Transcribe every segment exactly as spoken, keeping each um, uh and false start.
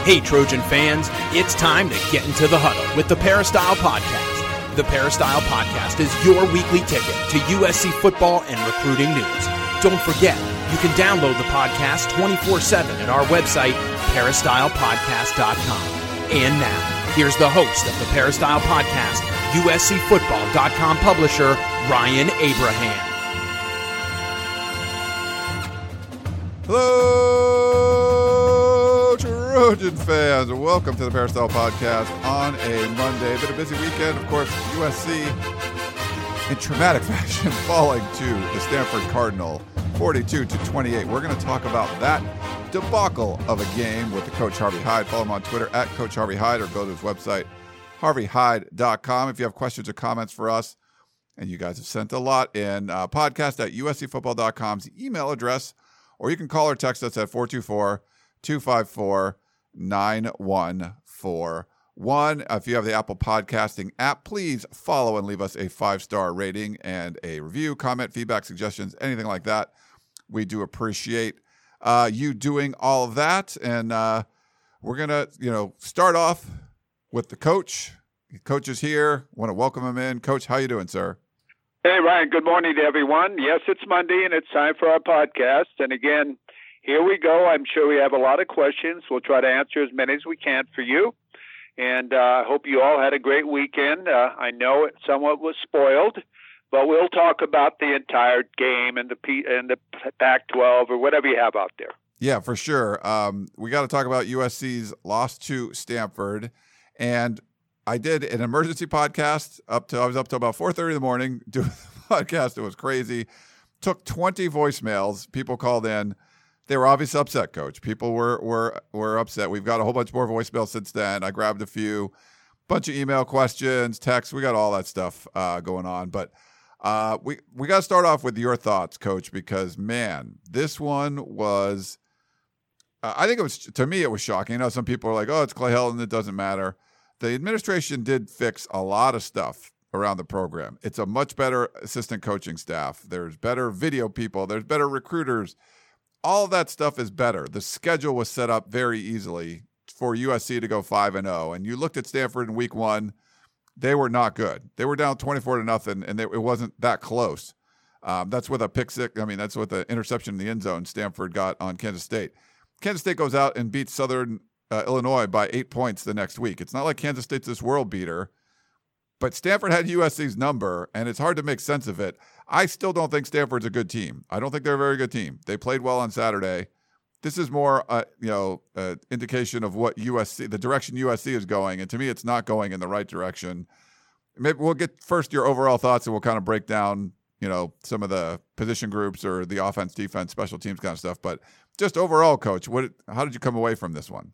Hey, Trojan fans, it's time to get into the huddle with the Peristyle Podcast. The Peristyle Podcast is your weekly ticket to U S C football and recruiting news. Don't forget, you can download the podcast twenty-four seven at our website, peristyle podcast dot com. And now, here's the host of the Peristyle Podcast, U S C football dot com publisher, Ryan Abraham. Hello, Trojan fans, and welcome to the Peristyle Podcast on a Monday. Been a busy weekend, of course. U S C in traumatic fashion falling to the Stanford Cardinal, forty-two to twenty-eight. We're going to talk about that debacle of a game with the Coach Harvey Hyde. Follow him on Twitter at Coach Harvey Hyde, or go to his website, harvey hyde dot com. If you have questions or comments for us, and you guys have sent a lot in, uh, podcast at U S C football dot com's email address. Or you can call or text us at four two four, two five four, nine one four one. If you have the Apple Podcasting app, please follow and leave us a five-star rating and a review, comment, feedback, suggestions, anything like that. We do appreciate uh, you doing all of that. And uh, we're going to, you know, start off with the coach. The coach is here. Want to welcome him in. Coach, how you doing, sir? Hey, Ryan, good morning to everyone. Yes, it's Monday, and it's time for our podcast. And again, here we go. I'm sure we have a lot of questions. We'll try to answer as many as we can for you. And I uh, hope you all had a great weekend. Uh, I know it somewhat was spoiled, but we'll talk about the entire game and the P- and the Pac twelve or whatever you have out there. Yeah, for sure. Um, we got to talk about U S C's loss to Stanford. And I did an emergency podcast up to I was up to about four thirty in the morning doing the podcast. It was crazy. Took twenty voicemails. People called in. They were obviously upset, Coach. People were were were upset. We've got a whole bunch more voicemails since then. I grabbed a few, bunch of email questions, texts. We got all that stuff uh, going on. But uh, we we got to start off with your thoughts, Coach, because man, this one was. Uh, I think it was to me it was shocking. You know, some people are like, "Oh, it's Clay Helton. It doesn't matter." The administration did fix a lot of stuff around the program. It's a much better assistant coaching staff. There's better video people. There's better recruiters. All of that stuff is better. The schedule was set up very easily for U S C to go five and oh. And you looked at Stanford in week one, they were not good. They were down twenty-four to nothing, and they, it wasn't that close. Um, that's with a pick six. I mean, that's with an interception in the end zone Stanford got on Kansas State. Kansas State goes out and beats Southern Uh, Illinois by eight points the next week. It's not like Kansas State's this world beater, but Stanford had U S C's number, and it's hard to make sense of it. I still don't think Stanford's a good team. I don't think they're a very good team. They played well on Saturday. This is more, uh, you know, uh, indication of what U S C, the direction U S C is going, and to me, it's not going in the right direction. Maybe we'll get first your overall thoughts, and we'll kind of break down, you know, some of the position groups or the offense, defense, special teams kind of stuff. But just overall, Coach, what? How did you come away from this one?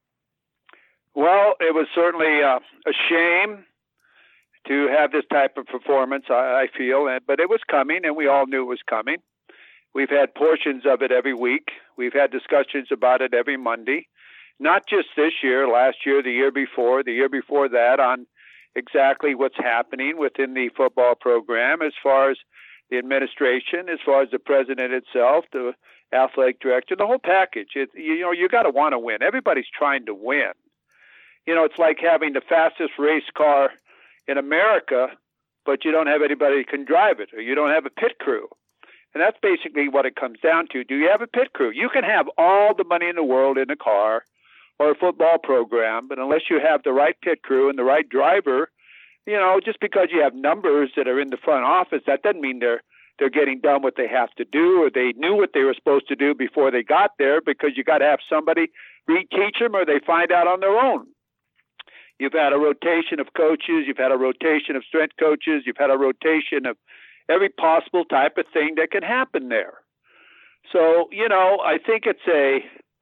Well, it was certainly uh, a shame to have this type of performance, I, I feel, and, but it was coming, and we all knew it was coming. We've had portions of it every week. We've had discussions about it every Monday, not just this year, last year, the year before, the year before that, on exactly what's happening within the football program as far as the administration, as far as the president itself, the athletic director, the whole package. It, you know, you got to want to win. Everybody's trying to win. You know, it's like having the fastest race car in America, but you don't have anybody who can drive it, or you don't have a pit crew. And that's basically what it comes down to. Do you have a pit crew? You can have all the money in the world in a car or a football program, but unless you have the right pit crew and the right driver, you know, just because you have numbers that are in the front office, that doesn't mean they're they're getting done what they have to do, or they knew what they were supposed to do before they got there, because you got to have somebody reteach them, or they find out on their own. You've had a rotation of coaches. You've had a rotation of strength coaches. You've had a rotation of every possible type of thing that can happen there. So, you know, I think it's a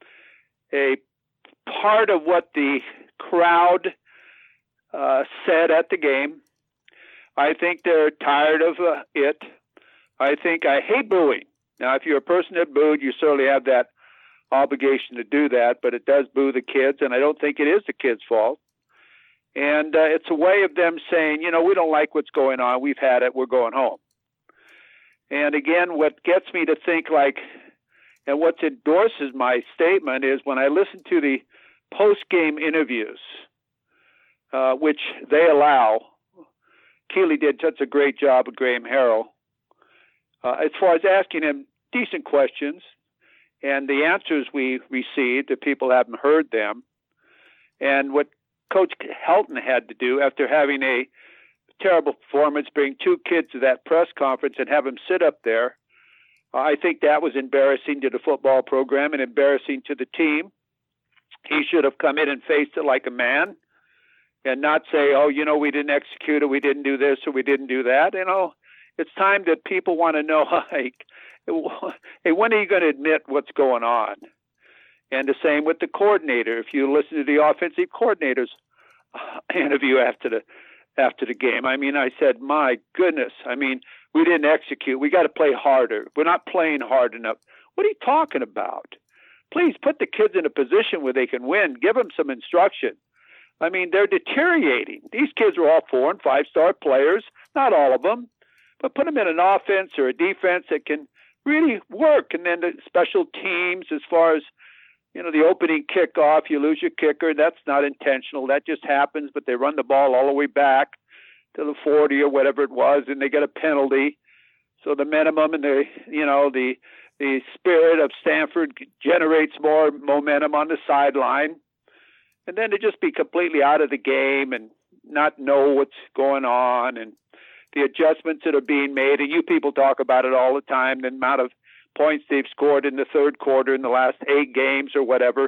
a part of what the crowd uh, said at the game. I think they're tired of uh, it. I think I hate booing. Now, if you're a person that booed, you certainly have that obligation to do that, but it does boo the kids, and I don't think it is the kids' fault. And uh, it's a way of them saying, you know, we don't like what's going on. We've had it. We're going home. And again, what gets me to think like, and what endorses my statement is when I listen to the post-game interviews, uh, which they allow. Keeley did such a great job with Graham Harrell. Uh, as far as asking him decent questions, and the answers we received, the people haven't heard them. And what Coach Helton had to do after having a terrible performance, bring two kids to that press conference and have them sit up there, uh, I think that was embarrassing to the football program and embarrassing to the team. He should have come in and faced it like a man and not say, oh, you know, we didn't execute it, we didn't do this, or we didn't do that. You know, it's time that people want to know, like, hey, when are you going to admit what's going on? And the same with the coordinator. If you listen to the offensive coordinator's interview after the after the game, I mean, I said, my goodness, I mean, we didn't execute. We got to play harder. We're not playing hard enough. What are you talking about? Please put the kids in a position where they can win. Give them some instruction. I mean, they're deteriorating. These kids are all four and five star players, not all of them, but put them in an offense or a defense that can really work. And then the special teams, as far as, you know, the opening kickoff, you lose your kicker. That's not intentional. That just happens, but they run the ball all the way back to the forty or whatever it was, and they get a penalty. So the minimum and the, you know, the, the spirit of Stanford generates more momentum on the sideline. And then to just be completely out of the game and not know what's going on and the adjustments that are being made. And you people talk about it all the time, the amount of points they've scored in the third quarter in the last eight games or whatever,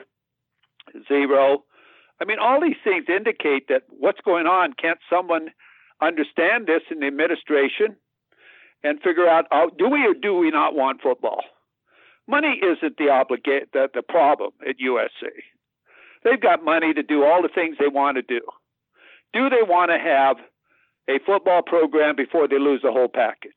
zero. I mean, all these things indicate that what's going on. Can't someone understand this in the administration and figure out, oh, do we or do we not want football? Money isn't the obligate the, the problem at U S C. They've got money to do all the things they want to do. Do they want to have a football program before they lose the whole package?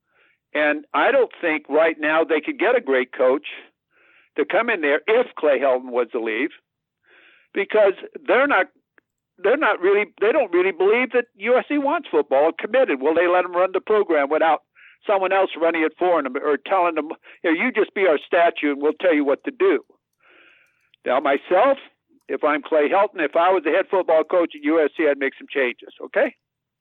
And I don't think right now they could get a great coach to come in there if Clay Helton was to leave, because they're not they're not really they don't really believe that U S C wants football committed. Will they let them run the program without someone else running it for them or telling them, you know, you just be our statue and we'll tell you what to do? Now, myself, if I'm Clay Helton, if I was the head football coach at U S C, I'd make some changes, okay?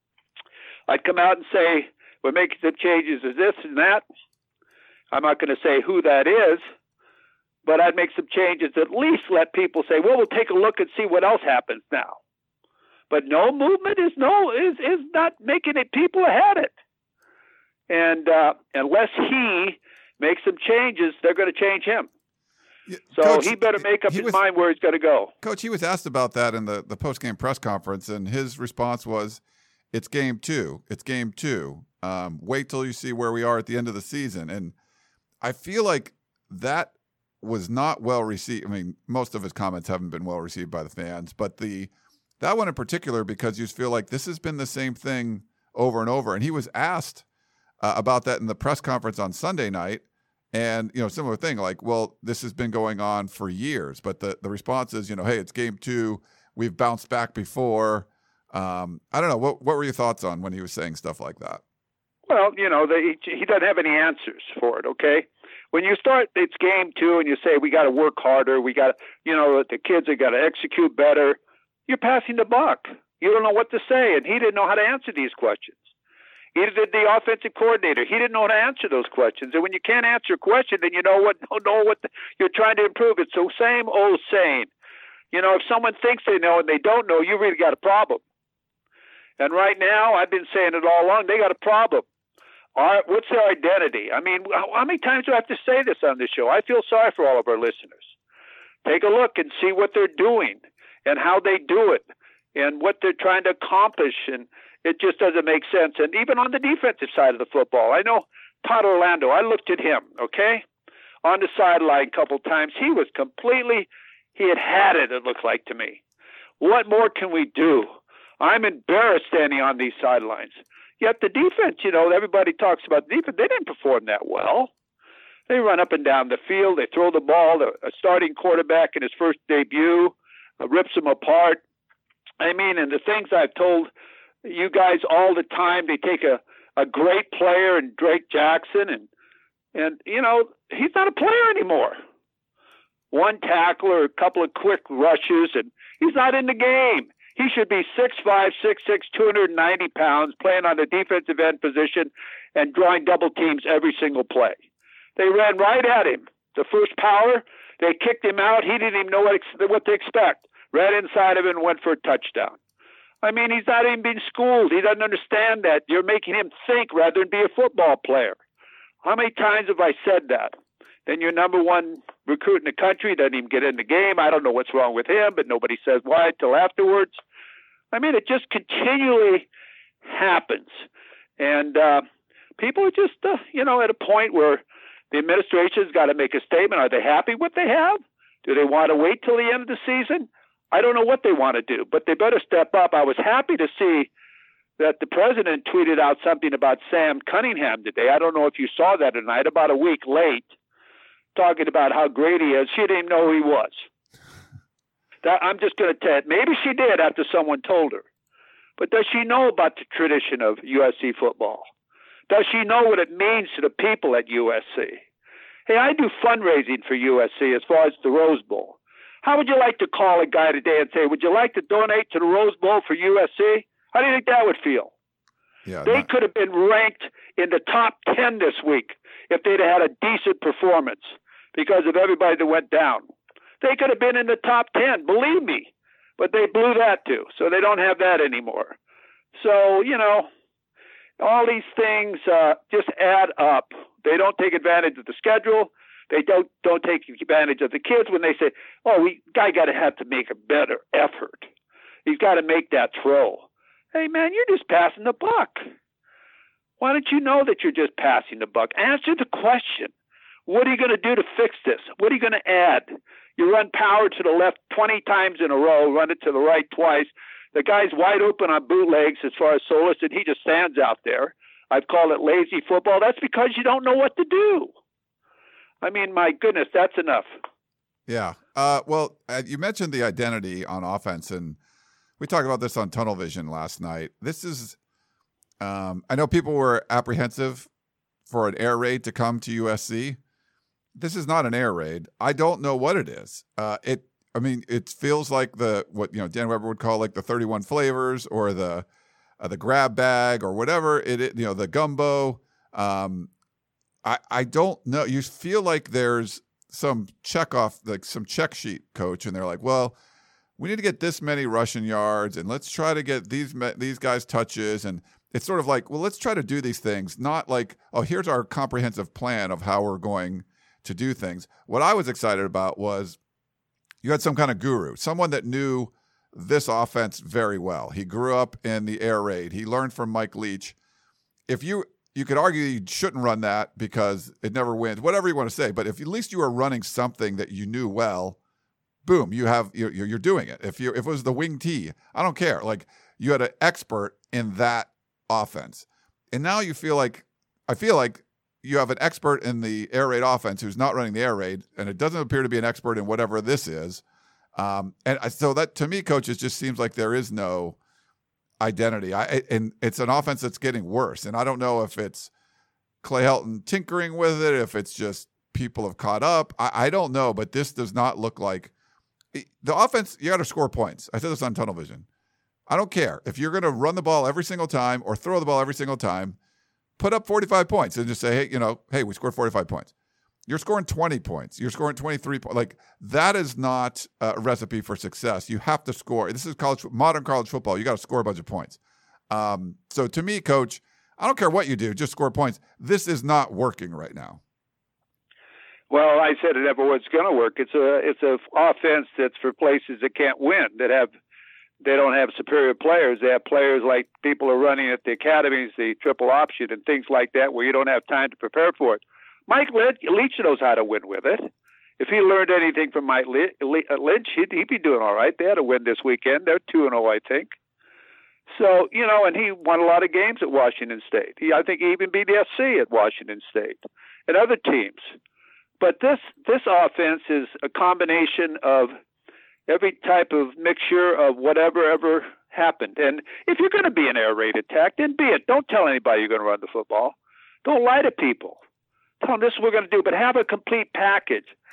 I'd come out and say, we're making some changes as this and that. I'm not going to say who that is, but I'd make some changes, at least let people say, well, we'll take a look and see what else happens now. But no movement is no is is not making it people ahead it. And uh, unless he makes some changes, they're going to change him. Yeah, so Coach, he better make up his was, mind where he's going to go. Coach, he was asked about that in the, the post-game press conference, and his response was, it's game two. It's game two. Um, wait till you see where we are at the end of the season. And I feel like that was not well received. I mean, most of his comments haven't been well received by the fans, but the that one in particular, because you feel like this has been the same thing over and over. And he was asked uh, about that in the press conference on Sunday night. And, you know, similar thing, like, well, this has been going on for years. But the, the response is, you know, hey, it's game two. We've bounced back before. Um, I don't know. What what were your thoughts on when he was saying stuff like that? Well, you know, they, he doesn't have any answers for it, okay? When you start, it's game two, and you say, we got to work harder. We got to, you know, the kids have got to execute better. You're passing the buck. You don't know what to say, and he didn't know how to answer these questions. Either did the offensive coordinator. He didn't know how to answer those questions. And when you can't answer a question, then you know what don't know what the, you're trying to improve. It's the same old saying. You know, if someone thinks they know and they don't know, you really got a problem. And right now, I've been saying it all along, they got a problem. All right, what's their identity? I mean, how many times do I have to say this on this show? I feel sorry for all of our listeners. Take a look and see what they're doing and how they do it and what they're trying to accomplish. And it just doesn't make sense. And even on the defensive side of the football, I know Todd Orlando, I looked at him, okay, on the sideline a couple times. He was completely, he had had it, it looked like to me. What more can we do? I'm embarrassed standing on these sidelines. Yet the defense, you know, everybody talks about the defense. They didn't perform that well. They run up and down the field. They throw the ball. A starting quarterback in his first debut uh, rips them apart. I mean, and the things I've told you guys all the time, they take a, a great player in Drake Jackson, and, and, you know, he's not a player anymore. one tackle or a couple of quick rushes, and he's not in the game. He should be six five, six six, two hundred ninety pounds, playing on the defensive end position and drawing double teams every single play. They ran right at him. The first power, they kicked him out. He didn't even know what, what to expect. Ran inside of him and went for a touchdown. I mean, he's not even being schooled. He doesn't understand that. You're making him think rather than be a football player. How many times have I said that? Then your number one recruit in the country doesn't even get in the game. I don't know what's wrong with him, but nobody says why till afterwards. I mean, it just continually happens. And uh, people are just, uh, you know, at a point where the administration's got to make a statement. Are they happy with what they have? Do they want to wait till the end of the season? I don't know what they want to do, but they better step up. I was happy to see that the president tweeted out something about Sam Cunningham today. I don't know if you saw that tonight, about a week late, talking about how great he is. She didn't even know who he was. That, I'm just going to tell you, maybe she did after someone told her. But does she know about the tradition of U S C football? Does she know what it means to the people at U S C? Hey, I do fundraising for U S C as far as the Rose Bowl. How would you like to call a guy today and say, would you like to donate to the Rose Bowl for U S C? How do you think that would feel? Yeah, they not- could have been ranked in the top ten this week if they'd had a decent performance because of everybody that went down. They could have been in the top ten, believe me, but they blew that too, so they don't have that anymore. So, you know, all these things uh, just add up. They don't take advantage of the schedule. They don't don't take advantage of the kids when they say, oh, we guy got to have to make a better effort. He's got to make that throw. Hey, man, you're just passing the buck. Why don't you know that you're just passing the buck? Answer the question. What are you going to do to fix this? What are you going to add? You run power to the left twenty times in a row, run it to the right twice. The guy's wide open on bootlegs as far as Solis, and he just stands out there. I've called it lazy football. That's because you don't know what to do. I mean, my goodness, that's enough. Yeah. Uh, well, uh, you mentioned the identity on offense, and we talked about this on Tunnel Vision last night. This is, um, I know people were apprehensive for an air raid to come to U S C. This is not an air raid. I don't know what it is. Uh, it, I mean, it feels like the what you know Dan Weber would call like the thirty-one flavors or the uh, the grab bag or whatever it is, you know, the gumbo. Um, I I don't know. You feel like there's some check off, like some check sheet, coach, and they're like, well, we need to get this many rushing yards, and let's try to get these these guys touches, and it's sort of like, well, let's try to do these things, not like, oh, here's our comprehensive plan of how we're going to do things. What I was excited about was you had some kind of guru, someone that knew this offense very well. He grew up in the air raid. He learned from Mike Leach. If you you could argue you shouldn't run that because it never wins, whatever you want to say, but if at least you were running something that you knew well, boom, you have you're, you're doing it. If you if it was the wing T, I don't care. Like you had an expert in that offense, and now you feel like I feel like you have an expert in the air raid offense who's not running the air raid, and it doesn't appear to be an expert in whatever this is. Um, and I, so that to me, coach, it just seems like there is no identity. I and it's an offense that's getting worse, and I don't know if it's Clay Helton tinkering with it, if it's just people have caught up. I, I don't know, but this does not look like the offense. You got to score points. I said this on Tunnel Vision. I don't care if you're going to run the ball every single time or throw the ball every single time. Put up forty-five points and just say, hey, you know, hey, we scored forty-five points. You're scoring twenty points. You're scoring twenty-three points. Like, that is not a recipe for success. You have to score. This is college, modern college football. You got to score a bunch of points. Um, so to me, coach, I don't care what you do, just score points. This is not working right now. Well, I said it never was going to work. It's a it's a offense that's for places that can't win, that have they don't have superior players. They have players like people are running at the academies, the triple option and things like that, where you don't have time to prepare for it. Mike Leach knows how to win with it. If he learned anything from Mike Lynch, he'd, he'd be doing all right. They had a win this weekend. They're two and oh, I think. So, you know, and he won a lot of games at Washington State. He, I think he even beat the S C at Washington State and other teams. But this this offense is a combination of every type of mixture of whatever ever happened. And if you're going to be an air raid attack, then be it. Don't tell anybody you're going to run the football. Don't lie to people. Tell them this is what we're going to do, but have a complete package.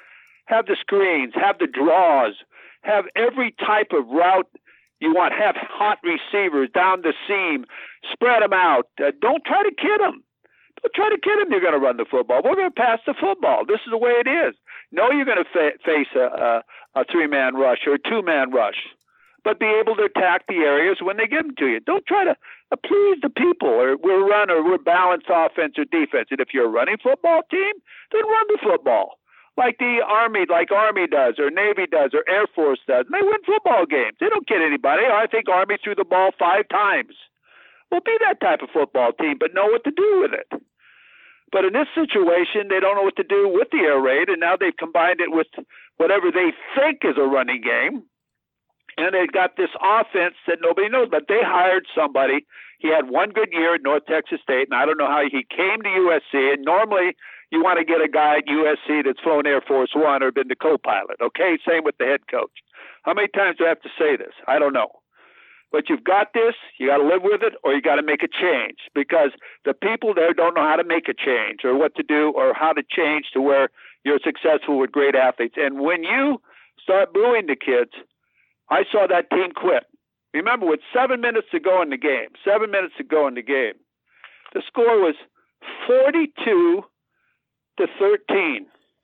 have the screens, have the draws, have every type of route you want, have hot receivers down the seam, spread them out. Uh, don't try to kid them. Don't try to kid them you're going to run the football. We're going to pass the football. This is the way it is. No, you're going to fa- face a, a, a three-man rush or a two-man rush, but be able to attack the areas when they give them to you. Don't try to uh, please the people, or we're run or we're balanced offense or defense. And if you're a running football team, then run the football. Like the Army, like Army does, or Navy does, or Air Force does. And they win football games. They don't kid anybody. I think Army threw the ball five times. Well, be that type of football team, but know what to do with it. But in this situation, they don't know what to do with the air raid, and now they've combined it with whatever they think is a running game. And they've got this offense that nobody knows, but they hired somebody. He had one good year at North Texas State, and I don't know how he came to U S C. And normally you want to get a guy at U S C that's flown Air Force One or been the co-pilot, okay? Same with the head coach. How many times do I have to say this? I don't know. But you've got this, you got to live with it, or you got to make a change, because the people there don't know how to make a change or what to do or how to change to where you're successful with great athletes. And when you start booing the kids, I saw that team quit. Remember, with seven minutes to go in the game, seven minutes to go in the game, the score was forty-two to thirteen.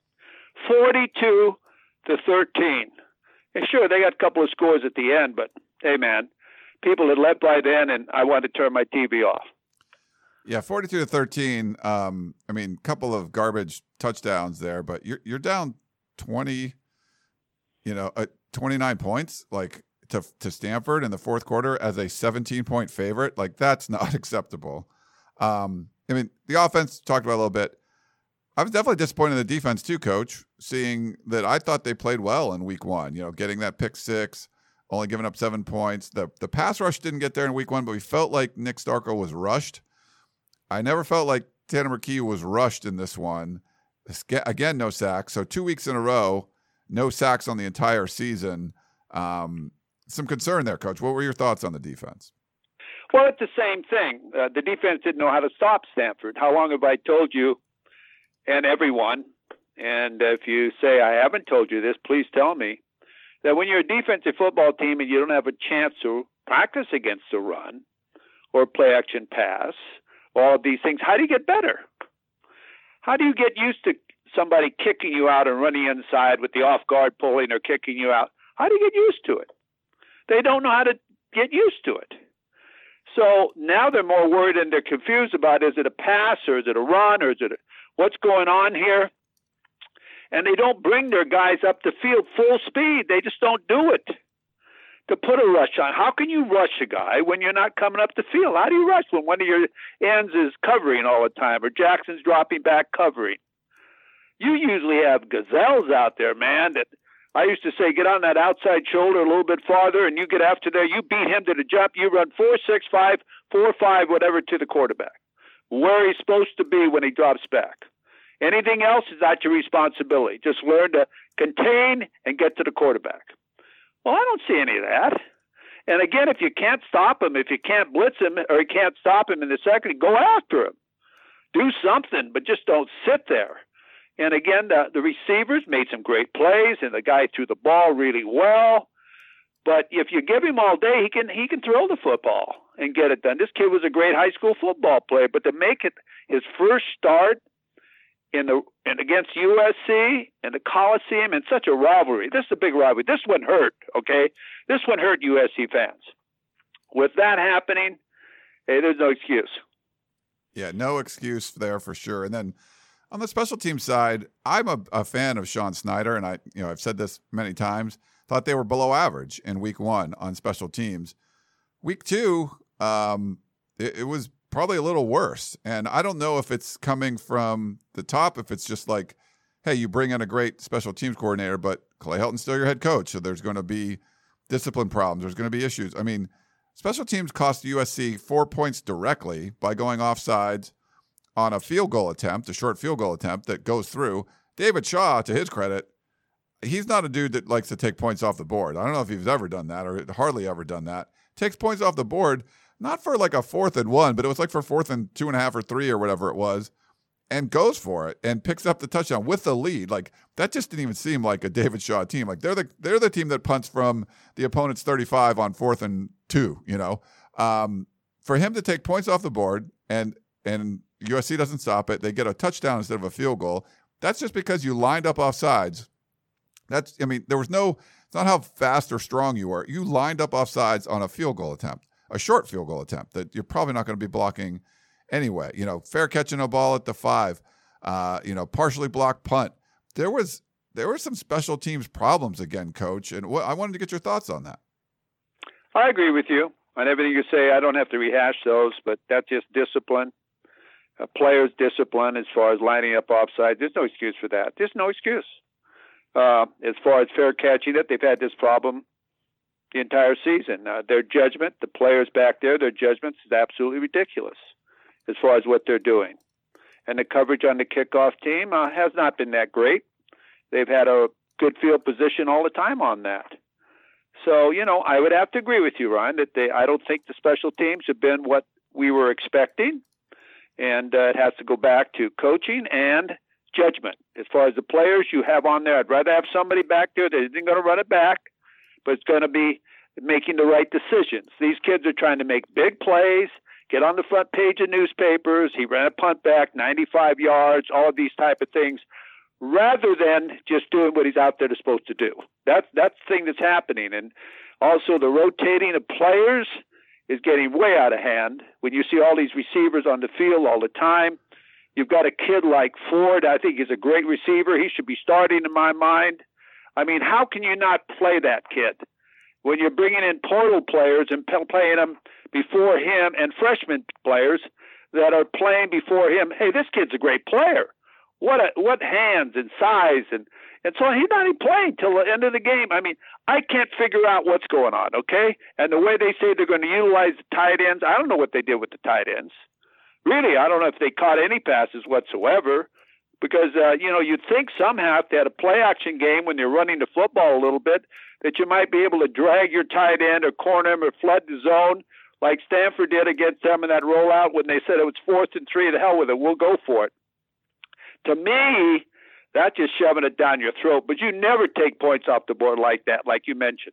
forty-two to thirteen. And sure, they got a couple of scores at the end, but hey, man, people had left by then, and I wanted to turn my T V off. Yeah, forty-two to thirteen. Um, I mean, a couple of garbage touchdowns there, but you're you're down twenty, you know, uh, twenty-nine points, like to to Stanford in the fourth quarter as a seventeen-point favorite. Like, that's not acceptable. Um, I mean, the offense talked about a little bit. I was definitely disappointed in the defense too, Coach, seeing that I thought they played well in week one, you know, getting that pick six, only giving up seven points. The the pass rush didn't get there in week one, but we felt like Nick Starkel was rushed. I never felt like Tanner McKee was rushed in this one. Again, no sacks. So two weeks in a row, no sacks on the entire season. Um, some concern there, Coach. What were your thoughts on the defense? Well, it's the same thing. Uh, the defense didn't know how to stop Stanford. How long have I told you and everyone, and if you say I haven't told you this, please tell me, that when you're a defensive football team and you don't have a chance to practice against the run or play action pass, all of these things, how do you get better? How do you get used to somebody kicking you out and running inside with the off guard pulling or kicking you out? How do you get used to it? They don't know how to get used to it. So now they're more worried and they're confused about, is it a pass or is it a run or is it a, what's going on here? And they don't bring their guys up the field full speed. They just don't do it to put a rush on. How can you rush a guy when you're not coming up the field? How do you rush when one of your ends is covering all the time or Jackson's dropping back covering? You usually have gazelles out there, man, that I used to say, get on that outside shoulder a little bit farther and you get after there. You beat him to the jump. You run four, six, five, four, five, whatever to the quarterback, where he's supposed to be when he drops back. Anything else is not your responsibility. Just learn to contain and get to the quarterback. Well, I don't see any of that. And again, if you can't stop him, if you can't blitz him or you can't stop him in the second, go after him. Do something, but just don't sit there. And again, the, the receivers made some great plays, and the guy threw the ball really well. But if you give him all day, he can he can throw the football and get it done. This kid was a great high school football player, but to make it his first start in the and against U S C and the Coliseum in such a rivalry, this is a big rivalry. This one hurt, okay? This one hurt U S C fans. With that happening, hey, there's no excuse. Yeah, no excuse there for sure. And then on the special team side, I'm a, a fan of Sean Snyder, and I, you know, I've said this many times. Thought they were below average in week one on special teams. Week two, um, it, it was probably a little worse. And I don't know if it's coming from the top, if it's just like, hey, you bring in a great special teams coordinator, but Clay Helton's still your head coach, so there's going to be discipline problems. There's going to be issues. I mean, special teams cost U S C four points directly by going offsides on a field goal attempt, a short field goal attempt that goes through. David Shaw, to his credit, he's not a dude that likes to take points off the board. I don't know if he's ever done that or hardly ever done that. Takes points off the board, not for like a fourth and one, but it was like for fourth and two and a half or three or whatever it was. and goes for it and picks up the touchdown with the lead. Like, that just didn't even seem like a David Shaw team. Like, they're the they're the team that punts from the opponent's thirty-five on fourth and two, you know. Um, for him to take points off the board and and U S C doesn't stop it, they get a touchdown instead of a field goal. That's just because you lined up off sides. That's, I mean, there was no, it's not how fast or strong you were. You lined up off sides on a field goal attempt, a short field goal attempt that you're probably not going to be blocking anyway. You know, fair catching a ball at the five, uh, you know, partially blocked punt. There was, there were some special teams problems again, Coach, and what, I wanted to get your thoughts on that. I agree with you on everything you say. I don't have to rehash those, but that's just discipline. A player's discipline as far as lining up offside. There's no excuse for that. There's no excuse. Uh, as far as fair catching it, they've had this problem the entire season. Uh, their judgment, the players back there, their judgment is absolutely ridiculous as far as what they're doing. And the coverage on the kickoff team uh, has not been that great. They've had a good field position all the time on that. So, you know, I would have to agree with you, Ryan, that they, I don't think the special teams have been what we were expecting. And uh, it has to go back to coaching and judgment. As far as the players you have on there, I'd rather have somebody back there that isn't going to run it back, but it's going to be making the right decisions. These kids are trying to make big plays, get on the front page of newspapers. He ran a punt back, ninety-five yards, all of these type of things, rather than just doing what he's out there to supposed to do. That's, that's the thing that's happening. And also the rotating of players is getting way out of hand. When you see all these receivers on the field all the time, you've got a kid like Ford. I think he's a great receiver. He should be starting in my mind. I mean, how can you not play that kid when you're bringing in portal players and playing them before him and freshman players that are playing before him? Hey, this kid's a great player. What a, what hands and size, and and so he's not even playing till the end of the game. I mean, I can't figure out what's going on, okay? And the way they say they're going to utilize the tight ends, I don't know what they did with the tight ends. Really, I don't know if they caught any passes whatsoever, because, uh, you know, you'd think somehow if they had a play-action game when they're running the football a little bit, that you might be able to drag your tight end or corner him or flood the zone like Stanford did against them in that rollout when they said it was fourth and three, the hell with it, we'll go for it. To me, that's just shoving it down your throat. But you never take points off the board like that, like you mentioned.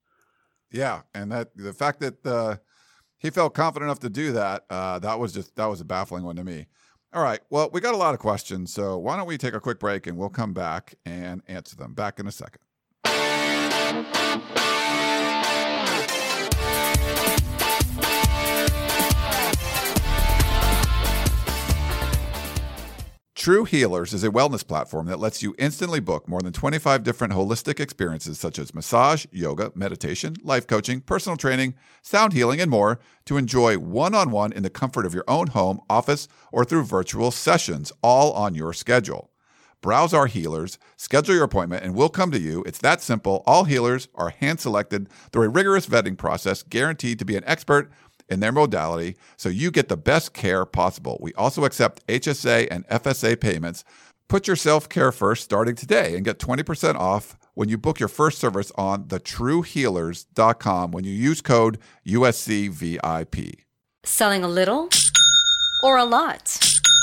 Yeah, and that the fact that uh, he felt confident enough to do that, uh, that was just that was a baffling one to me. All right, well, we got a lot of questions, so why don't we take a quick break and we'll come back and answer them. Back in a second. True Healers is a wellness platform that lets you instantly book more than twenty-five different holistic experiences such as massage, yoga, meditation, life coaching, personal training, sound healing, and more to enjoy one-on-one in the comfort of your own home, office, or through virtual sessions, all on your schedule. Browse our healers, schedule your appointment, and we'll come to you. It's that simple. All healers are hand-selected through a rigorous vetting process, guaranteed to be an expert in their modality, so you get the best care possible. We also accept H S A and F S A payments. Put your self-care first starting today and get twenty percent off when you book your first service on the true healers dot com when you use code U S C V I P. Selling a little or a lot?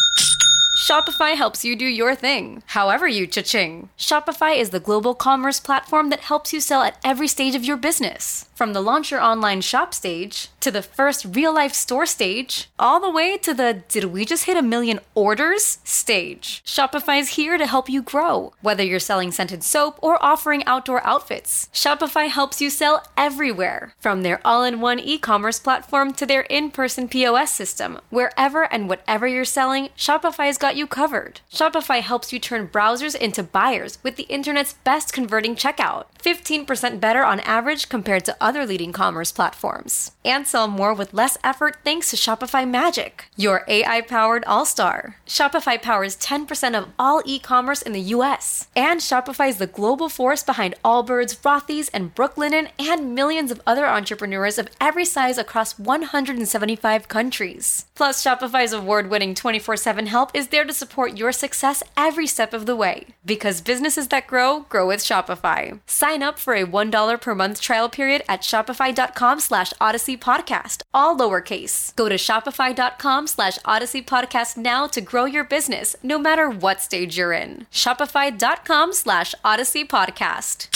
Shopify helps you do your thing, however you cha-ching. Shopify is the global commerce platform that helps you sell at every stage of your business. From the launch your online shop stage, to the first real-life store stage, all the way to the did we just hit a million orders stage. Shopify is here to help you grow. Whether you're selling scented soap or offering outdoor outfits, Shopify helps you sell everywhere. From their all-in-one e-commerce platform to their in-person P O S system, wherever and whatever you're selling, Shopify's got you covered. Shopify helps you turn browsers into buyers with the internet's best converting checkout. fifteen percent better on average compared to other leading commerce platforms. And sell more with less effort thanks to Shopify Magic, your A I-powered all-star. Shopify powers ten percent of all e-commerce in the U S. And Shopify is the global force behind Allbirds, Rothy's, and Brooklinen, and millions of other entrepreneurs of every size across one hundred seventy-five countries. Plus, Shopify's award-winning twenty-four seven help is there to support your success every step of the way. Because businesses that grow, grow with Shopify. Sign up for a one dollar per month trial period at at shopify.com slash Odyssey Podcast, all lowercase. Go to shopify.com slash Odyssey Podcast now to grow your business, no matter what stage you're in. Shopify.com slash Odyssey Podcast.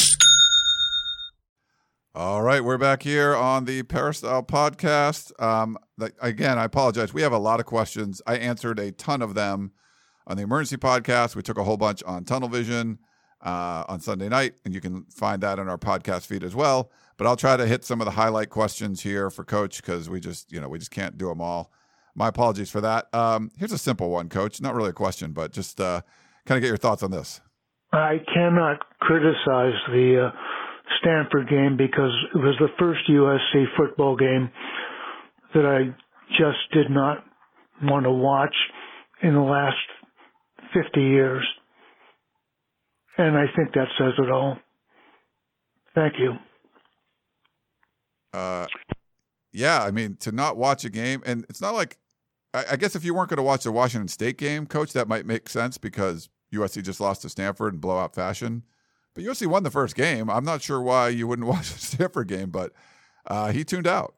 All right, we're back here on the Peristyle Podcast. Um, the, again, I apologize. We have a lot of questions. I answered a ton of them on the Emergency Podcast. We took a whole bunch on Tunnel Vision uh, on Sunday night, and you can find that in our podcast feed as well. But I'll try to hit some of the highlight questions here for Coach because we just, you know, we just can't do them all. My apologies for that. Um, here's a simple one, Coach. Not really a question, but just uh, kind of get your thoughts on this. I cannot criticize the uh, Stanford game because it was the first U S C football game that I just did not want to watch in the last fifty years. And I think that says it all. Thank you. Uh, yeah, I mean, to not watch a game, and it's not like, I, I guess if you weren't going to watch the Washington State game, Coach, that might make sense because U S C just lost to Stanford in blowout fashion. But U S C won the first game. I'm not sure why you wouldn't watch the Stanford game, but uh, he tuned out.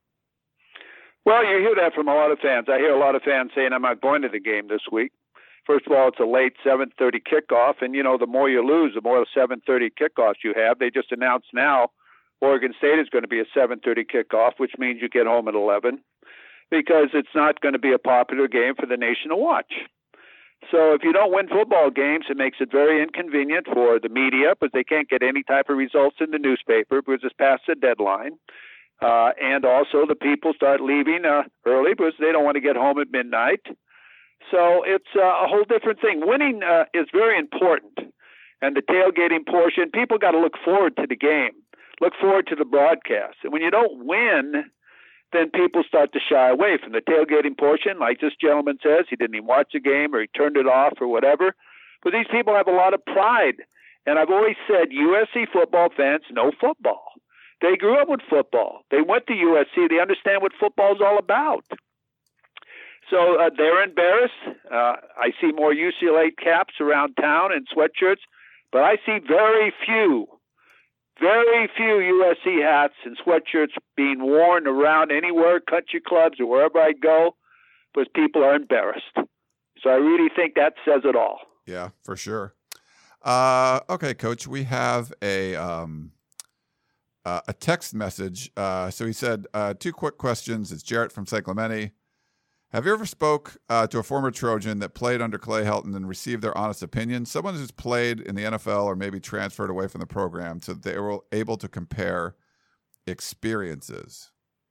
Well, you hear that from a lot of fans. I hear a lot of fans saying, I'm not going to the game this week. First of all, it's a late seven thirty kickoff, and, you know, the more you lose, the more seven thirty kickoffs you have. They just announced now Oregon State is going to be a seven thirty kickoff, which means you get home at eleven, because it's not going to be a popular game for the nation to watch. So if you don't win football games, it makes it very inconvenient for the media because they can't get any type of results in the newspaper because it's past the deadline. Uh, and also the people start leaving uh, early because they don't want to get home at midnight. So it's uh, a whole different thing. Winning uh, is very important. And the tailgating portion, people got to look forward to the game, look forward to the broadcast. And when you don't win, then people start to shy away from the tailgating portion. Like this gentleman says, he didn't even watch the game or he turned it off or whatever. But these people have a lot of pride. And I've always said U S C football fans know football. They grew up with football. They went to U S C. They understand what football is all about. So uh, they're embarrassed. Uh, I see more U C L A caps around town and sweatshirts, but I see very few Very few U S C hats and sweatshirts being worn around anywhere, country clubs or wherever I go, because people are embarrassed. So I really think that says it all. Yeah, for sure. Uh, okay, Coach, we have a um, uh, a text message. Uh, so he said, uh, two quick questions. It's Jarrett from San Clemente. Have you ever spoke uh, to a former Trojan that played under Clay Helton and received their honest opinion? Someone who's played in the N F L or maybe transferred away from the program so that they were able to compare experiences.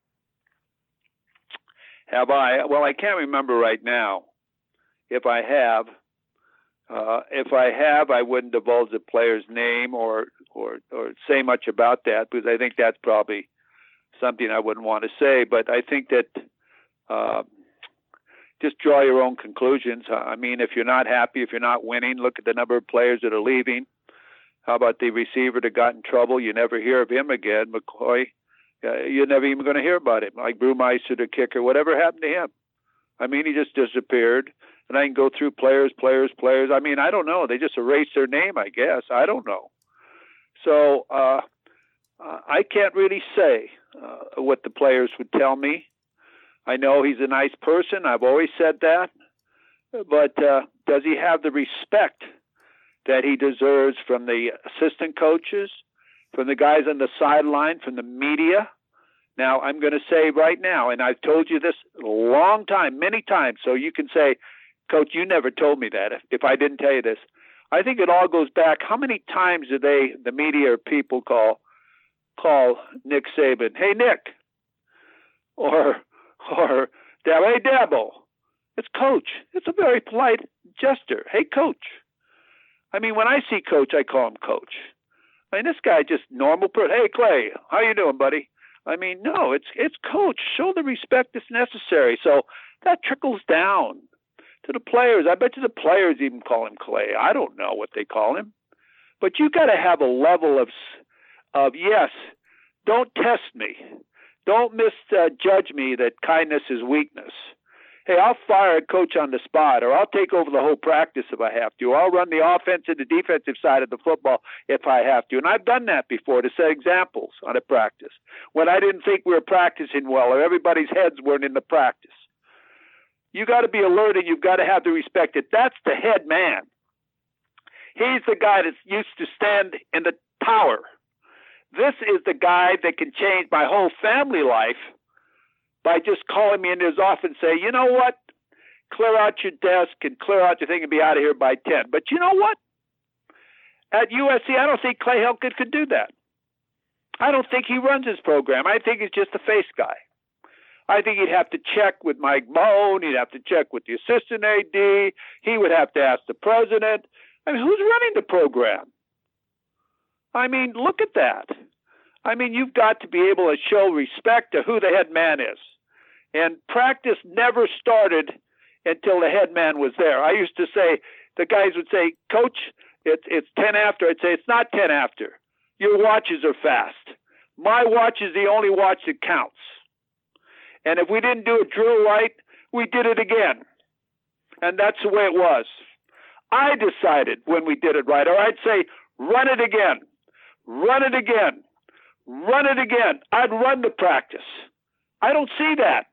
Have I? Well, I can't remember right now if I have. Uh, if I have, I wouldn't divulge the player's name or, or, or say much about that because I think that's probably something I wouldn't want to say. But I think that uh, just draw your own conclusions. I mean, if you're not happy, if you're not winning, look at the number of players that are leaving. How about the receiver that got in trouble? You never hear of him again. McCoy, uh, you're never even going to hear about him. Like Brewmeister, the kicker, whatever happened to him? I mean, he just disappeared. And I can go through players, players, players. I mean, I don't know. They just erased their name, I guess. I don't know. So uh, I can't really say uh, what the players would tell me. I know he's a nice person. I've always said that. But uh, does he have the respect that he deserves from the assistant coaches, from the guys on the sideline, from the media? Now, I'm going to say right now, and I've told you this a long time, many times, so you can say, Coach, you never told me that if, if I didn't tell you this. I think it all goes back. How many times do they, the media or people, call call Nick Saban, hey, Nick, or or hey, Dabo? It's Coach. It's a very polite gesture. Hey, Coach. I mean, when I see Coach, I call him Coach. I mean, this guy just normal person. Hey, Clay, how you doing, buddy? I mean, no, it's it's Coach. Show the respect that's necessary. So that trickles down to the players. I bet you the players even call him Clay. I don't know what they call him. But you got to have a level of, of yes, don't test me. Don't misjudge me that kindness is weakness. hey, I'll fire a coach on the spot, or I'll take over the whole practice if I have to. Or I'll run the offense and the defensive side of the football if I have to. And I've done that before to set examples on a practice when I didn't think we were practicing well or everybody's heads weren't in the practice. You got to be alert and you've got to have the respect that that's the head man. He's the guy that's used to stand in the tower. This is the guy that can change my whole family life by just calling me into his office and say, you know what, clear out your desk and clear out your thing and be out of here by ten. But you know what? At U S C, I don't think Clay Helton could do that. I don't think he runs his program. I think he's just a face guy. I think he'd have to check with Mike Bone. He'd have to check with the assistant A D. He would have to ask the president. I mean, who's running the program? I mean, look at that. I mean, you've got to be able to show respect to who the head man is. And practice never started until the head man was there. I used to say, the guys would say, Coach, it's, it's ten after. I'd say, it's not ten after. Your watches are fast. My watch is the only watch that counts. And if we didn't do a drill right, we did it again. And that's the way it was. I decided when we did it right, or I'd say, run it again, run it again, run it again. I'd run the practice. I don't see that.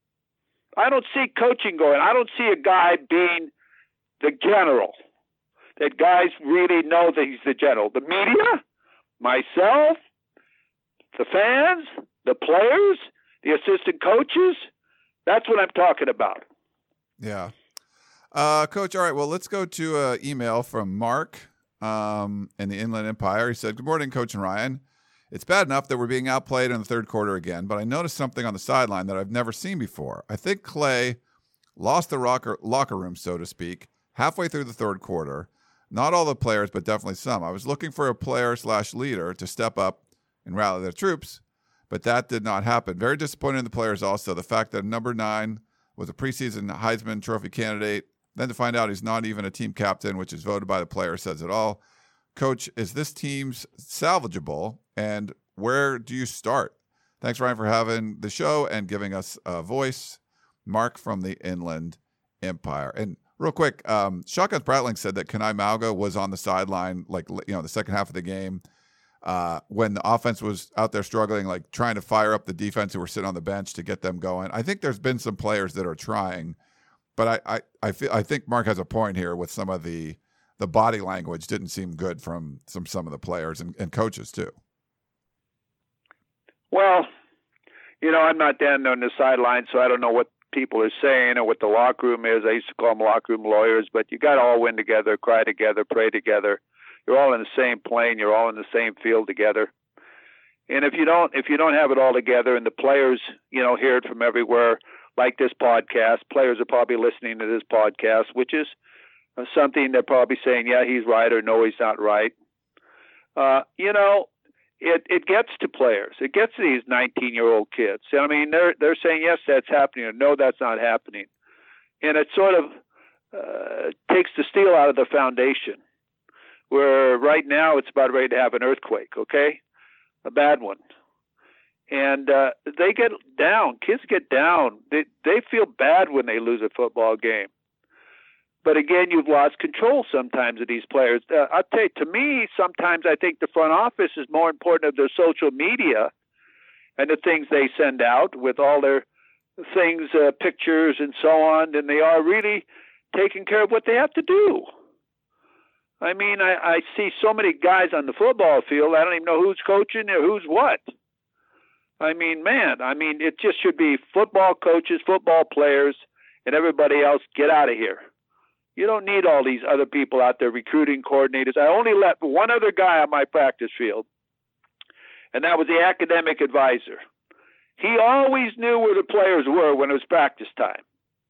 I don't see coaching going. I don't see a guy being the general, that guys really know that he's the general. The media, myself, the fans, the players, the assistant coaches, that's what I'm talking about. Yeah. Uh, Coach, all right, well, let's go to an email from Mark um, in the Inland Empire. He said, good morning, Coach and Ryan. It's bad enough that we're being outplayed in the third quarter again, but I noticed something on the sideline that I've never seen before. I think Clay lost the rocker, locker room, so to speak, halfway through the third quarter. Not all the players, but definitely some. I was looking for a player slash leader to step up and rally the troops, but that did not happen. Very disappointed in the players also. The fact that number nine was a preseason Heisman Trophy candidate, then to find out he's not even a team captain, which is voted by the players, says it all. Coach, is this team's salvageable, and where do you start? Thanks, Ryan, for having the show and giving us a voice. Mark from the Inland Empire. And real quick, um, Shotgun Prattling said that Kenai Mauga was on the sideline, like, you know, the second half of the game uh, when the offense was out there struggling, like trying to fire up the defense who were sitting on the bench to get them going. I think there's been some players that are trying, but I, I, I feel I think Mark has a point here with some of the the body language didn't seem good from some some of the players and, and coaches too. Well, you know, I'm not down on the sideline, so I don't know what people are saying or what the locker room is. I used to call them locker room lawyers, but you got to all win together, cry together, pray together. You're all in the same plane. You're all in the same field together. And if you don't, if you don't have it all together, and the players, you know, hear it from everywhere, like this podcast, players are probably listening to this podcast, which is something they're probably saying, yeah, he's right, or no, he's not right. Uh, you know, it it gets to players. It gets to these nineteen-year-old kids. I mean, they're they're saying, yes, that's happening, or no, that's not happening. And it sort of uh, takes the steel out of the foundation, where right now it's about ready to have an earthquake, okay? A bad one. And uh, they get down. Kids get down. They they feel bad when they lose a football game. But again, you've lost control sometimes of these players. Uh, I'll tell you, to me, sometimes I think the front office is more important of their social media and the things they send out with all their things, uh, pictures and so on, than they are really taking care of what they have to do. I mean, I, I see so many guys on the football field, I don't even know who's coaching or who's what. I mean, man, I mean, it just should be football coaches, football players, and everybody else, get out of here. You don't need all these other people out there, recruiting coordinators. I only let one other guy on my practice field, and that was the academic advisor. He always knew where the players were when it was practice time.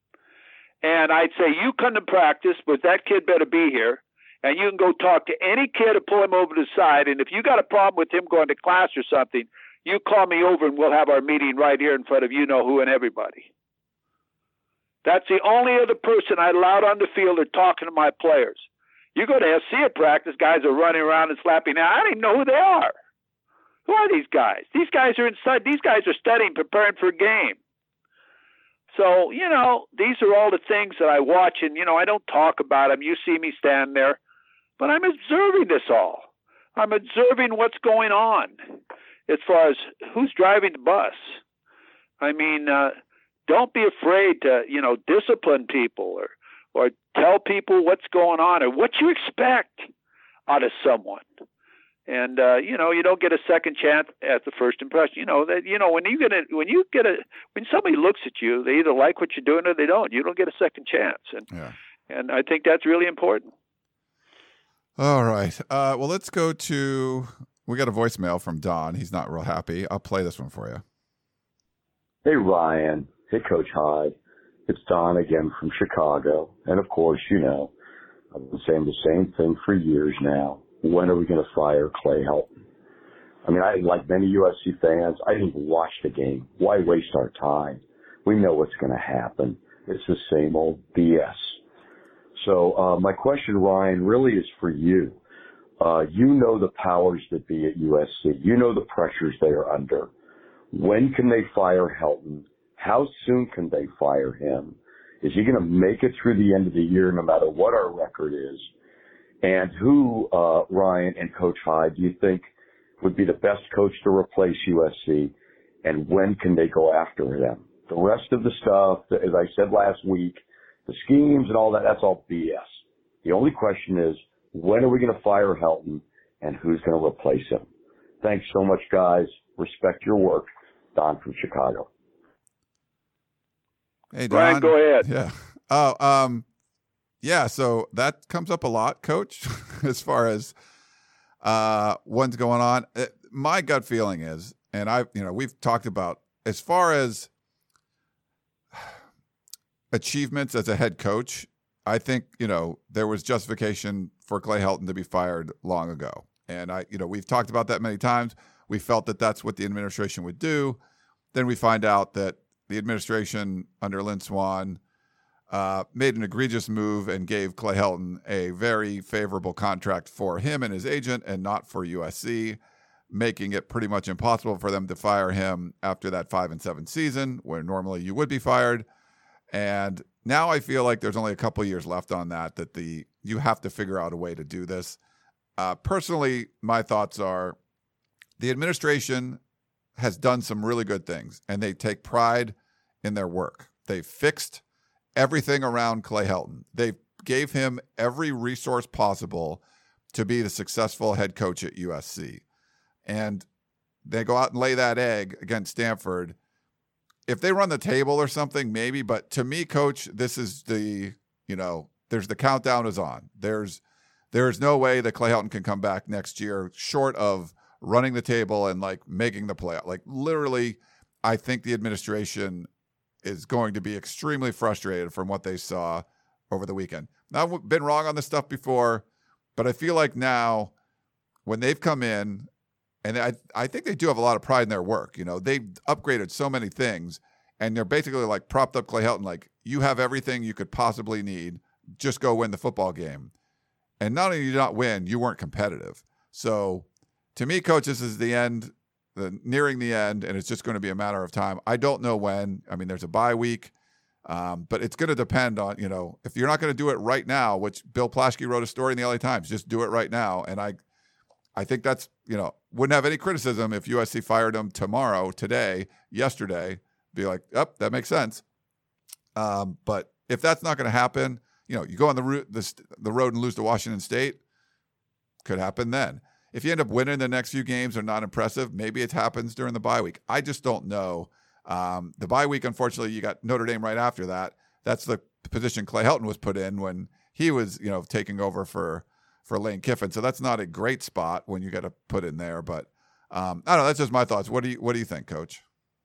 And I'd say, you come to practice, but that kid better be here, and you can go talk to any kid or pull him over to the side, and if you got a problem with him going to class or something, you call me over and we'll have our meeting right here in front of you know who and everybody. That's the only other person I allowed on the field or talking to my players. You go to S C at practice, guys are running around and slapping. Now, I don't even know who they are. Who are these guys? These guys are inside. These guys are studying, preparing for a game. So, you know, these are all the things that I watch, and, you know, I don't talk about them. You see me stand there, but I'm observing this all. I'm observing what's going on as far as who's driving the bus. I mean, uh, don't be afraid to, you know, discipline people or, or tell people what's going on or what you expect out of someone. And uh, you know, you don't get a second chance at the first impression. You know that you know when you get a when you get a when somebody looks at you, they either like what you're doing or they don't. You don't get a second chance, and yeah. and I think that's really important. All right. Uh, well, let's go to. We got a voicemail from Don. He's not real happy. I'll play this one for you. Hey Ryan. Hey Coach Hyde. It's Don again from Chicago, and of course, you know, I've been saying the same thing for years now. When are we going to fire Clay Helton? I mean, I, like many U S C fans, I didn't even watch the game. Why waste our time? We know what's going to happen. It's the same old B S. So uh, my question, Ryan, really is for you. Uh, you know the powers that be at U S C. You know the pressures they are under. When can they fire Helton? How soon can they fire him? Is he going to make it through the end of the year no matter what our record is? And who, uh, Ryan and Coach Hyde, do you think would be the best coach to replace U S C? And when can they go after them? The rest of the stuff, as I said last week, the schemes and all that, that's all B S. The only question is, when are we going to fire Helton and who's going to replace him? Thanks so much, guys. Respect your work. Don from Chicago. Hey, Don. Ryan, go ahead. Yeah. Oh, um, yeah. So that comes up a lot, Coach, as far as uh, what's going on. It, my gut feeling is, and I, you know, we've talked about as far as achievements as a head coach. I think, you know, there was justification for Clay Helton to be fired long ago. And I, you know, we've talked about that many times. We felt that that's what the administration would do. Then we find out that the administration under Lynn Swann uh, made an egregious move and gave Clay Helton a very favorable contract for him and his agent and not for U S C, making it pretty much impossible for them to fire him after that five and seven season where normally you would be fired. And now I feel like there's only a couple of years left on that, that the you have to figure out a way to do this. Uh, personally, my thoughts are the administration has done some really good things, and they take pride in their work. They fixed everything around Clay Helton. They gave him every resource possible to be the successful head coach at U S C. And they go out and lay that egg against Stanford. If they run the table or something, maybe. But to me, Coach, this is the, you know, there's the countdown is on. There's there's no way that Clay Helton can come back next year short of running the table and like making the playoff. Like literally, I think the administration is going to be extremely frustrated from what they saw over the weekend. Now, I've been wrong on this stuff before, but I feel like now when they've come in, and I I think they do have a lot of pride in their work. You know, they've upgraded so many things, and they're basically like propped up Clay Helton, like you have everything you could possibly need. Just go win the football game. And not only did you not win, you weren't competitive. So to me, Coach, this is the end, the nearing the end, and it's just going to be a matter of time. I don't know when. I mean, there's a bye week, um, but it's going to depend on, you know, if you're not going to do it right now, which Bill Plaschke wrote a story in the L A Times, just do it right now. And I I think that's, you know, wouldn't have any criticism if U S C fired him tomorrow, today, yesterday, be like, yep, that makes sense. Um, but if that's not going to happen, you know, you go on the route, the, the road and lose to Washington State, could happen then. If you end up winning the next few games or not impressive, maybe it happens during the bye week. I just don't know. Um, the bye week, unfortunately, you got Notre Dame right after that. That's the position Clay Helton was put in when he was, you know, taking over for for Lane Kiffin. So that's not a great spot when you got to put in there. But um, I don't know. That's just my thoughts. What do you What do you think, Coach?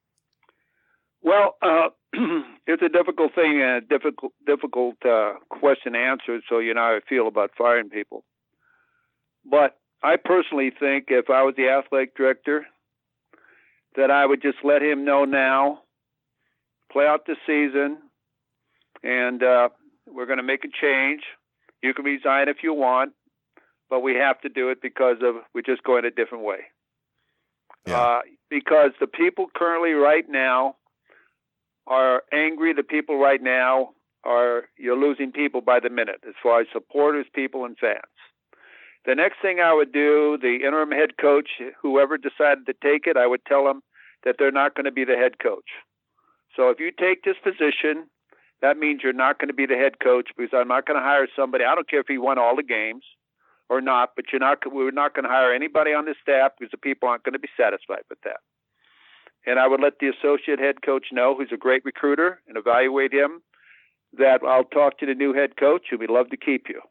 Well, uh, it's a difficult thing and a difficult difficult uh, question to answer. So you know how I feel about firing people. But I personally think if I was the athletic director, that I would just let him know now, play out the season, and uh, we're going to make a change. You can resign if you want, but we have to do it because of we're just going a different way. Yeah. Uh, because the people currently right now are angry. The people right now are, you're losing people by the minute as far as supporters, people, and fans. The next thing I would do, the interim head coach, whoever decided to take it, I would tell them that they're not going to be the head coach. So if you take this position, that means you're not going to be the head coach, because I'm not going to hire somebody. I don't care if he won all the games or not, but you're not. We're not going to hire anybody on the staff because the people aren't going to be satisfied with that. And I would let the associate head coach know, who's a great recruiter, and evaluate him, that I'll talk to the new head coach who would love to keep you.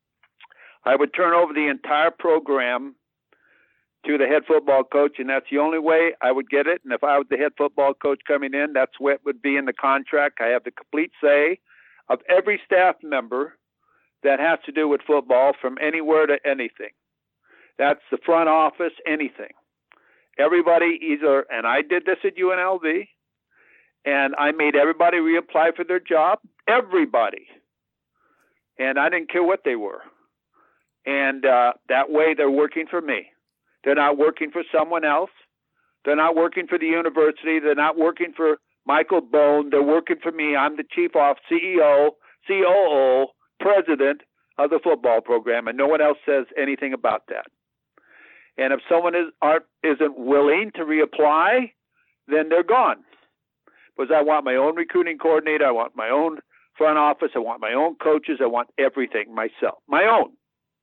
I would turn over the entire program to the head football coach, and that's the only way I would get it. And if I was the head football coach coming in, that's what would be in the contract. I have the complete say of every staff member that has to do with football, from anywhere to anything. That's the front office, anything. Everybody either, and I did this at U N L V, and I made everybody reapply for their job, everybody. And I didn't care what they were. And uh, that way they're working for me. They're not working for someone else. They're not working for the university. They're not working for Michael Bone. They're working for me. I'm the chief of C E O, C O O, president of the football program, and no one else says anything about that. And if someone is, aren't, isn't willing to reapply, then they're gone. Because I want my own recruiting coordinator. I want my own front office. I want my own coaches. I want everything myself. My own.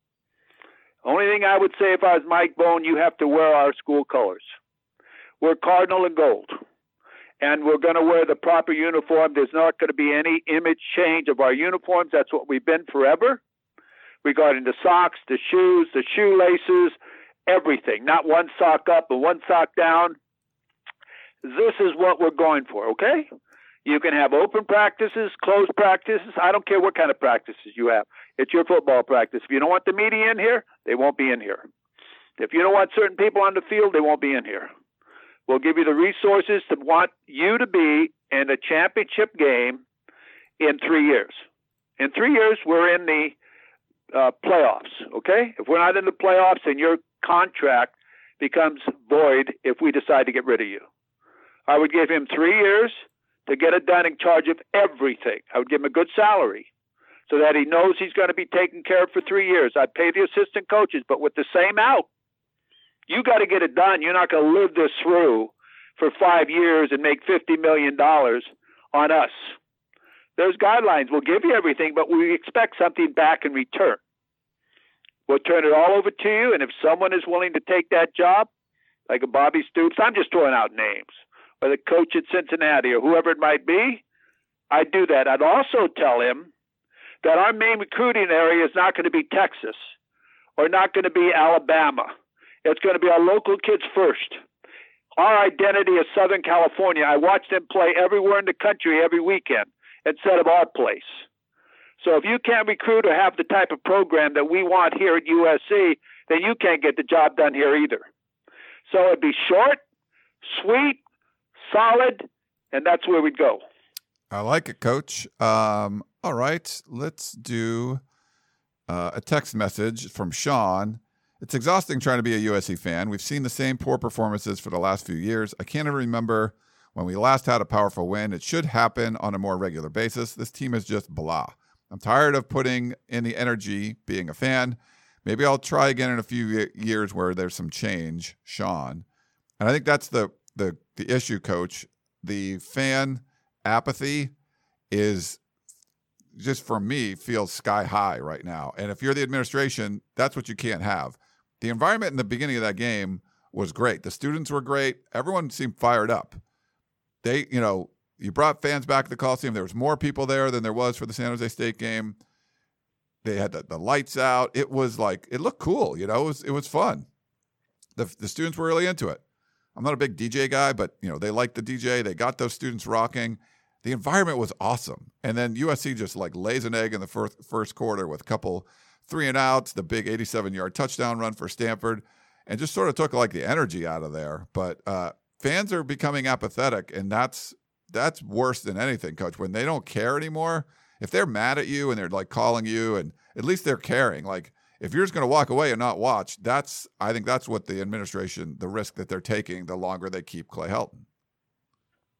Only thing I would say, if I was Mike Bone, you have to wear our school colors. We're cardinal and gold. And we're going to wear the proper uniform. There's not going to be any image change of our uniforms. That's what we've been forever. Regarding the socks, the shoes, the shoelaces, everything. Not one sock up and one sock down. This is what we're going for, okay? You can have open practices, closed practices. I don't care what kind of practices you have. It's your football practice. If you don't want the media in here, they won't be in here. If you don't want certain people on the field, they won't be in here. We'll give you the resources to want you to be in a championship game in three years. In three years, we're in the uh, playoffs, okay? If we're not in the playoffs, then your contract becomes void if we decide to get rid of you. I would give him three years to get it done, in charge of everything. I would give him a good salary so that he knows he's going to be taken care of for three years. I'd pay the assistant coaches, but with the same out. You got to get it done. You're not going to live this through for five years and make fifty million dollars on us. There's guidelines. We'll give you everything, but we expect something back in return. We'll turn it all over to you, and if someone is willing to take that job, like a Bobby Stoops, I'm just throwing out names, or the coach at Cincinnati or whoever it might be, I'd do that. I'd also tell him that our main recruiting area is not going to be Texas or not going to be Alabama. It's going to be our local kids first. Our identity is Southern California. I watch them play everywhere in the country every weekend instead of our place. So if you can't recruit or have the type of program that we want here at U S C, then you can't get the job done here either. So it'd be short, sweet, solid, and that's where we'd go. I like it, Coach. Um, all right, let's do uh, a text message from Sean. It's exhausting trying to be a U S C fan. We've seen the same poor performances for the last few years. I can't even remember when we last had a powerful win. It should happen on a more regular basis. This team is just blah. I'm tired of putting in the energy being a fan. Maybe I'll try again in a few years where there's some change, Sean. And I think that's the the the issue, Coach. The fan apathy is just, for me, feels sky high right now. And if you're the administration, that's what you can't have. The environment in the beginning of that game was great. The students were great. Everyone seemed fired up. They, you know, you brought fans back to the Coliseum. There was more people there than there was for the San Jose State game. They had the, the lights out. It was like, it looked cool. You know, it was, it was fun. The, the students were really into it. I'm not a big D J guy, but, you know, they liked the D J. They got those students rocking. The environment was awesome. And then U S C just like lays an egg in the first, first quarter with a couple three and outs, the big eighty-seven-yard touchdown run for Stanford, and just sort of took like the energy out of there. But uh, fans are becoming apathetic, and that's that's worse than anything, Coach. When they don't care anymore, if they're mad at you and they're like calling you, and at least they're caring. Like if you're just going to walk away and not watch, that's I think that's what the administration, the risk that they're taking the longer they keep Clay Helton.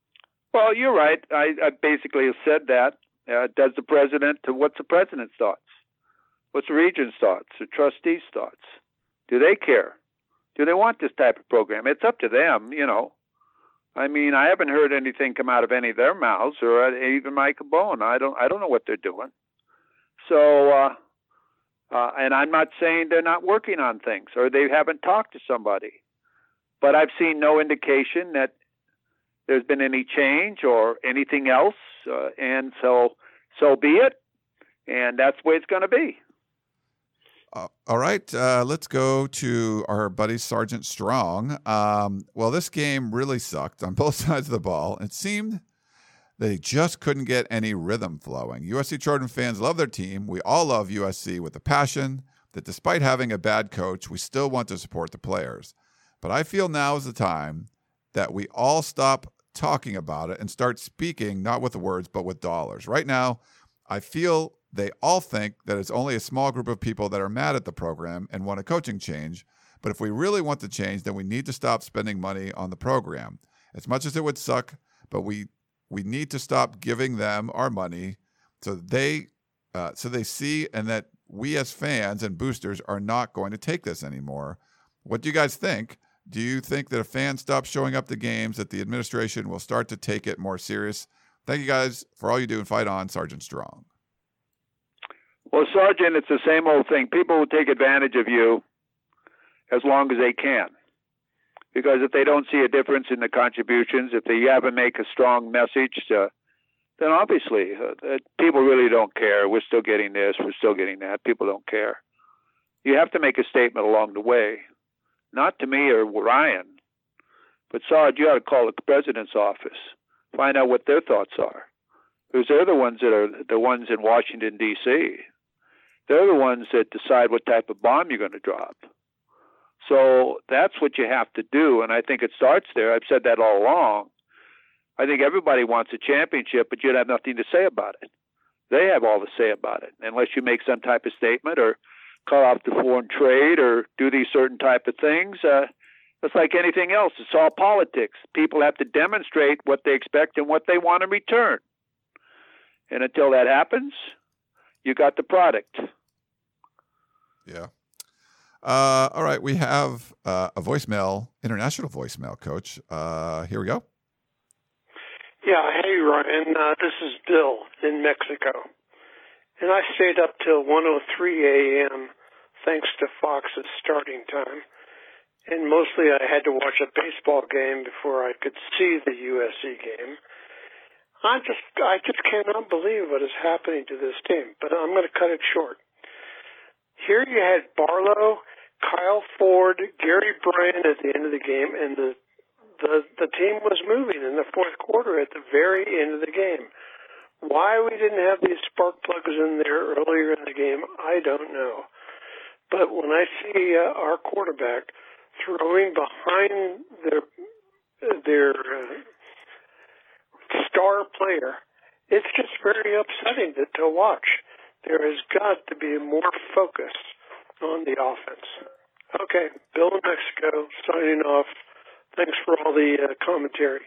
Well, you're right. I, I basically have said that. Uh, does the president, what's the president's thoughts? What's the regent's thoughts? The trustees' thoughts? Do they care? Do they want this type of program? It's up to them, you know. I mean, I haven't heard anything come out of any of their mouths, or even Micah Bowen. I don't, I don't know what they're doing. So, uh, uh, and I'm not saying they're not working on things or they haven't talked to somebody, but I've seen no indication that there's been any change or anything else. Uh, and so, so be it. And that's the way it's going to be. Uh, all right, uh, let's go to our buddy Sergeant Strong. Um, well, this game really sucked on both sides of the ball. It seemed they just couldn't get any rhythm flowing. U S C Trojan fans love their team. We all love U S C with a passion that despite having a bad coach, we still want to support the players. But I feel now is the time that we all stop talking about it and start speaking, not with the words, but with dollars. Right now, I feel they all think that it's only a small group of people that are mad at the program and want a coaching change. But if we really want to change, then we need to stop spending money on the program. As much as it would suck, but we we need to stop giving them our money so they uh, so they see and that we as fans and boosters are not going to take this anymore. What do you guys think? Do you think that if fans stop showing up to games, that the administration will start to take it more serious? Thank you guys for all you do and fight on, Sergeant Strong. Well, Sergeant, it's the same old thing. People will take advantage of you as long as they can. Because if they don't see a difference in the contributions, if they haven't make a strong message, uh, then obviously uh, people really don't care. We're still getting this, we're still getting that. People don't care. You have to make a statement along the way. Not to me or Ryan, but Sarge, you ought to call the president's office, find out what their thoughts are. Because they're the ones that are the ones in Washington, D C They're the ones that decide what type of bomb you're going to drop. So that's what you have to do, and I think it starts there. I've said that all along. I think everybody wants a championship, but you'd have nothing to say about it. They have all to say about it, unless you make some type of statement or cut off the foreign trade or do these certain type of things. Uh, it's like anything else. It's all politics. People have to demonstrate what they expect and what they want in return. And until that happens, you got the product. Yeah. Uh, all right. We have uh, a voicemail, international voicemail, Coach. Uh, here we go. Yeah. Hey, Ryan. Uh, this is Bill in Mexico. And I stayed up till one oh three a.m. thanks to Fox's starting time. And mostly I had to watch a baseball game before I could see the U S C game. I just, I just cannot believe what is happening to this team, but I'm going to cut it short. Here you had Barlow, Kyle Ford, Gary Bryant at the end of the game, and the, the, the team was moving in the fourth quarter at the very end of the game. Why we didn't have these spark plugs in there earlier in the game, I don't know. But when I see uh, our quarterback throwing behind their, their, uh, star player, it's just very upsetting to, to watch. There has got to be more focus on the offense. Okay, Bill in Mexico, signing off. Thanks for all the uh, commentary.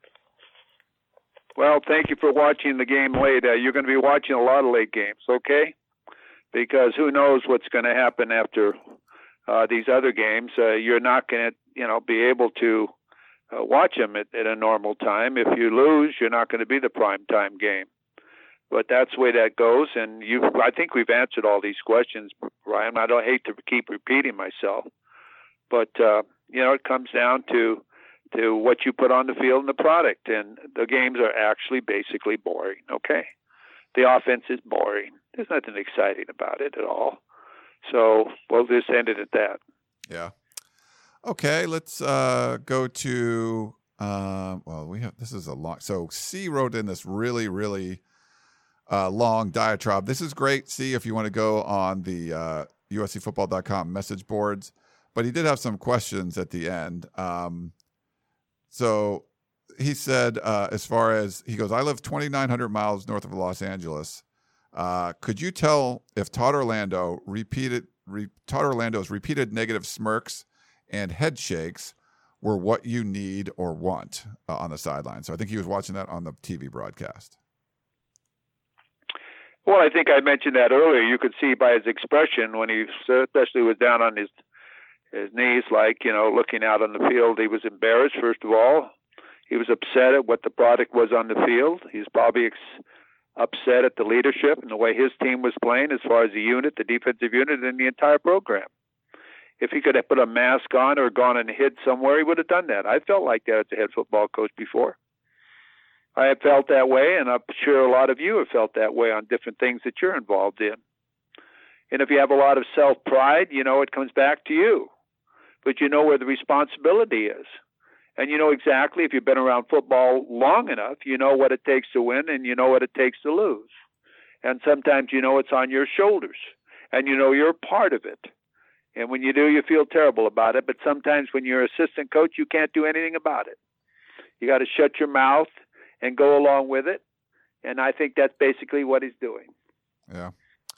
Well, thank you for watching the game late. Uh, you're going to be watching a lot of late games, okay? Because who knows what's going to happen after uh, these other games. Uh, you're not going to, you know, be able to Uh, watch them at, at a normal time. If you lose, you're not going to be the prime time game. But that's the way that goes. And you, I think we've answered all these questions, Ryan. I don't hate to keep repeating myself, but uh, you know, it comes down to to what you put on the field and the product. And the games are actually basically boring. Okay, the offense is boring. There's nothing exciting about it at all. So we'll just end it at that. Yeah. Okay, let's uh, go to, uh, well, we have, this is a long, so C wrote in this really, really uh, long diatribe. This is great, C, if you want to go on the uh, U S C football dot com message boards, but he did have some questions at the end. Um, so he said, uh, as far as, he goes, I live twenty-nine hundred miles north of Los Angeles. Uh, could you tell if Todd Orlando repeated, re, Todd Orlando's repeated negative smirks and head shakes were what you need or want uh, on the sideline. So I think he was watching that on the T V broadcast. Well, I think I mentioned that earlier. You could see by his expression when he especially was down on his his knees, like, you know, looking out on the field. He was embarrassed, first of all. He was upset at what the product was on the field. He's probably ex- upset at the leadership and the way his team was playing as far as the unit, the defensive unit, and the entire program. If he could have put a mask on or gone and hid somewhere, he would have done that. I felt like that as a head football coach before. I have felt that way, and I'm sure a lot of you have felt that way on different things that you're involved in. And if you have a lot of self-pride, you know it comes back to you. But you know where the responsibility is. And you know exactly, if you've been around football long enough, you know what it takes to win and you know what it takes to lose. And sometimes you know it's on your shoulders and you know you're a part of it. And when you do, you feel terrible about it. But sometimes when you're assistant coach, you can't do anything about it. You got to shut your mouth and go along with it. And I think that's basically what he's doing. Yeah.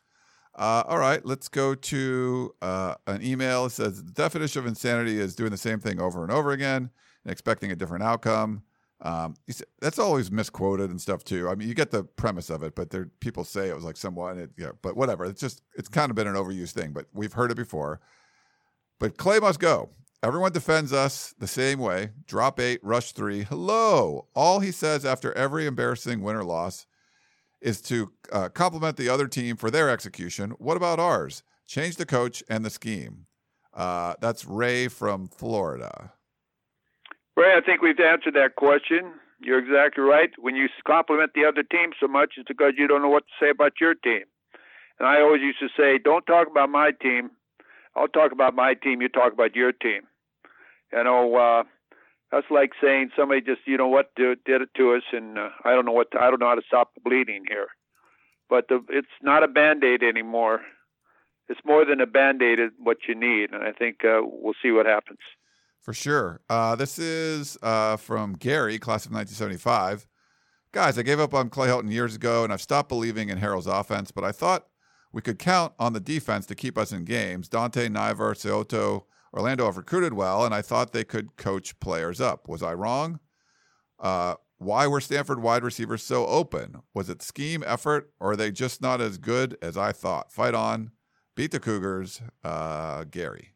Uh, all right, let's go to uh, an email. It says, the definition of insanity is doing the same thing over and over again and expecting a different outcome. Um, that's always misquoted and stuff too. I mean, you get the premise of it, but there people say it was like somewhat, it, yeah, but whatever. It's just, it's kind of been an overused thing, but we've heard it before. But Clay must go. Everyone defends us the same way. Drop eight, rush three. Hello. All he says after every embarrassing win or loss is to uh, compliment the other team for their execution. What about ours? Change the coach and the scheme. Uh, that's Ray from Florida. Ray, I think we've answered that question. You're exactly right. When you compliment the other team so much, it's because you don't know what to say about your team. And I always used to say, don't talk about my team. I'll talk about my team. You talk about your team. You know, uh, that's like saying somebody just, you know what, did, did it to us, and uh, I don't know what, to, I don't know how to stop the bleeding here. But the, it's not a Band-Aid anymore. It's more than a Band-Aid, is what you need, and I think uh, we'll see what happens. For sure. Uh, this is uh, from Gary, class of nineteen seventy-five. Guys, I gave up on Clay Helton years ago, and I've stopped believing in Harrell's offense, but I thought we could count on the defense to keep us in games. Dante, Niver, Seoto, Orlando have recruited well, and I thought they could coach players up. Was I wrong? Uh, why were Stanford wide receivers so open? Was it scheme, effort, or are they just not as good as I thought? Fight on. Beat the Cougars. Uh, Gary.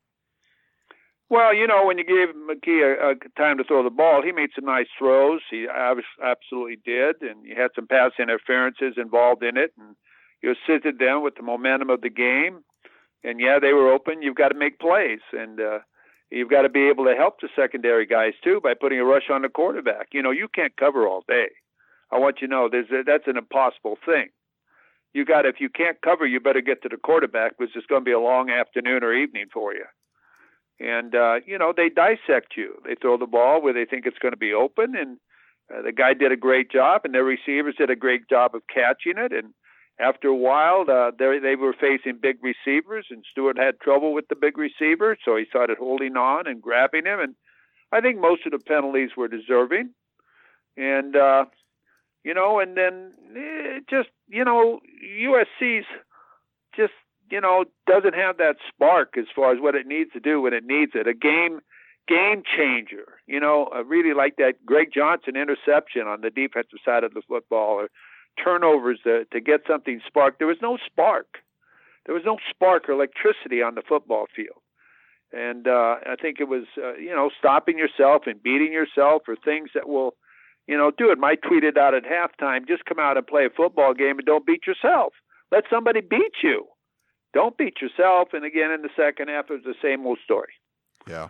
Well, you know, when you gave McKee a, a time to throw the ball, he made some nice throws. He absolutely did, and you had some pass interferences involved in it, and you assisted them with the momentum of the game. And, yeah, they were open. You've got to make plays. And uh, you've got to be able to help the secondary guys, too, by putting a rush on the quarterback. You know, you can't cover all day. I want you to know there's a, that's an impossible thing. You got If you can't cover, you better get to the quarterback because it's going to be a long afternoon or evening for you. And, uh, you know, they dissect you. They throw the ball where they think it's going to be open. And uh, the guy did a great job, and their receivers did a great job of catching it. And after a while, uh, they, they were facing big receivers, and Stewart had trouble with the big receiver, so he started holding on and grabbing him. And I think most of the penalties were deserving. And, uh, you know, and then eh, just, you know, U S C's just, you know, doesn't have that spark as far as what it needs to do when it needs it. A game game changer, you know, I really like that Greg Johnson interception on the defensive side of the football, or turnovers to, to get something sparked. There was no spark. There was no spark or electricity on the football field. And uh, I think it was, uh, you know, stopping yourself and beating yourself or things that will, you know, do it. Mike tweeted out at halftime, just come out and play a football game and don't beat yourself. Let somebody beat you. Don't beat yourself. And again, in the second half, it was the same old story. Yeah.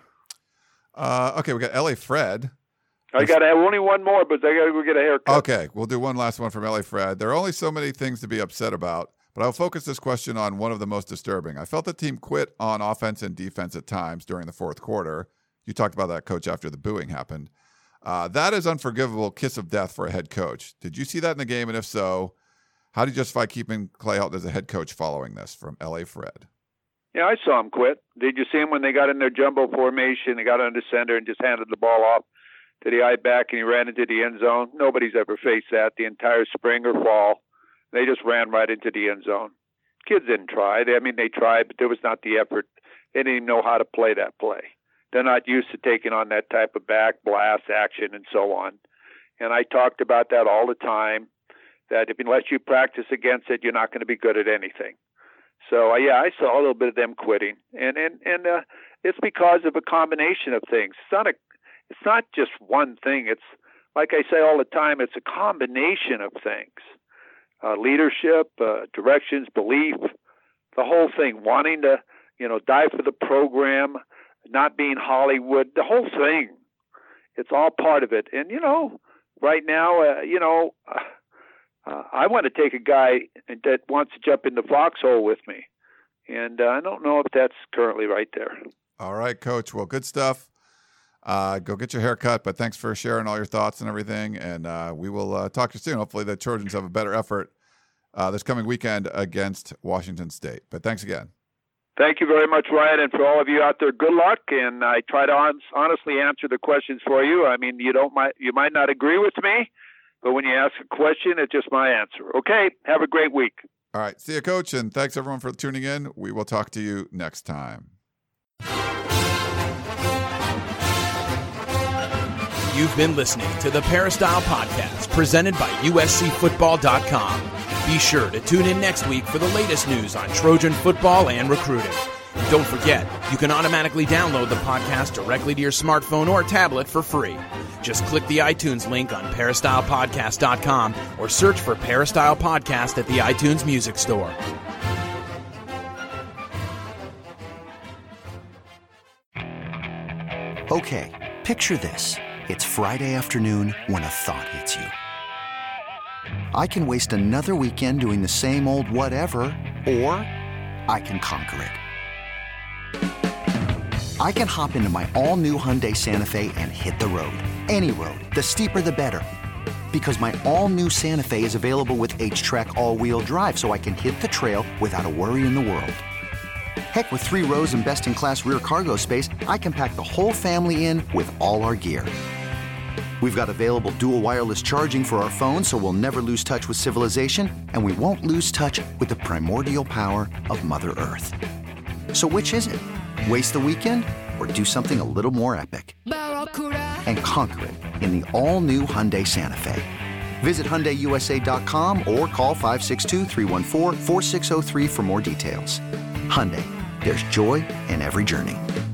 Uh, okay, we got L A Fred. I got to have only one more, but I got to go get a haircut. Okay, we'll do one last one from L A Fred. There are only so many things to be upset about, but I'll focus this question on one of the most disturbing. I felt the team quit on offense and defense at times during the fourth quarter. You talked about that, Coach, after the booing happened. Uh, that is unforgivable kiss of death for a head coach. Did you see that in the game? And if so, how do you justify keeping Clay Helton as a head coach following this? From L A Fred. Yeah, I saw him quit. Did you see him when they got in their jumbo formation? They got under center and just handed the ball off to the eye back, and he ran into the end zone. Nobody's ever faced that the entire spring or fall. They just ran right into the end zone. Kids didn't try. They, I mean, they tried, but there was not the effort. They didn't even know how to play that play. they're not used to taking on that type of back blast action and so on. And I talked about that all the time, that if unless you practice against it, you're not going to be good at anything. So, uh, yeah, I saw a little bit of them quitting. And and, and uh, it's because of a combination of things. It's not, a, it's not just one thing. It's, like I say all the time, it's a combination of things. Uh, leadership, uh, directions, belief, the whole thing, wanting to, you know, die for the program, not being Hollywood, the whole thing. It's all part of it. And, you know, right now, uh, you know, uh, uh, I want to take a guy that wants to jump in the foxhole with me. And uh, I don't know if that's currently right there. All right, Coach. Well, good stuff. Uh, go get your hair cut, but thanks for sharing all your thoughts and everything. And uh, we will uh, talk to you soon. Hopefully the Trojans have a better effort uh, this coming weekend against Washington State. But thanks again. Thank you very much, Ryan. And for all of you out there, good luck. And I try to on- honestly answer the questions for you. I mean, you don't might, you might not agree with me, but when you ask a question, it's just my answer. Okay. Have a great week. All right. See you, Coach. And thanks everyone for tuning in. We will talk to you next time. You've been listening to the Peristyle Podcast, presented by U S C Football dot com. Be sure to tune in next week for the latest news on Trojan football and recruiting. And don't forget, you can automatically download the podcast directly to your smartphone or tablet for free. Just click the iTunes link on Peristyle Podcast dot com or search for Peristyle Podcast at the iTunes Music Store. Okay, picture this. It's Friday afternoon when a thought hits you. I can waste another weekend doing the same old whatever, or I can conquer it. I can hop into my all-new Hyundai Santa Fe and hit the road. Any road. The steeper, the better. Because my all-new Santa Fe is available with H-Track all-wheel drive, so I can hit the trail without a worry in the world. Heck, with three rows and best-in-class rear cargo space, I can pack the whole family in with all our gear. We've got available dual wireless charging for our phones, so we'll never lose touch with civilization, and we won't lose touch with the primordial power of Mother Earth. So which is it? Waste the weekend or do something a little more epic? And conquer it in the all-new Hyundai Santa Fe. Visit Hyundai U S A dot com or call five six two, three one four, four six zero three for more details. Hyundai, there's joy in every journey.